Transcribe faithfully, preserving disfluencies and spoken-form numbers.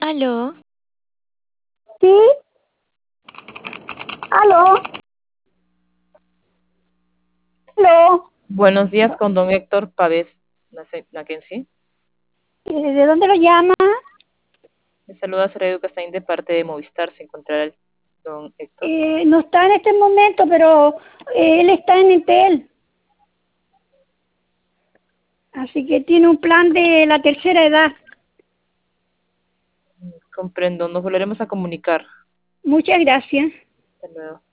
Aló, ¿Sí? ¿Aló? ¿Aló? Buenos días con don Héctor Pávez Mackenzie. Eh, ¿De dónde lo llama? Le saluda Sara Castaín de parte de Movistar. Se encontrará el don Héctor. Eh, no está en este momento, pero eh, él está en Entel. Así que tiene un plan de la tercera edad. Comprendo, nos volveremos a comunicar. Muchas gracias. Hasta luego.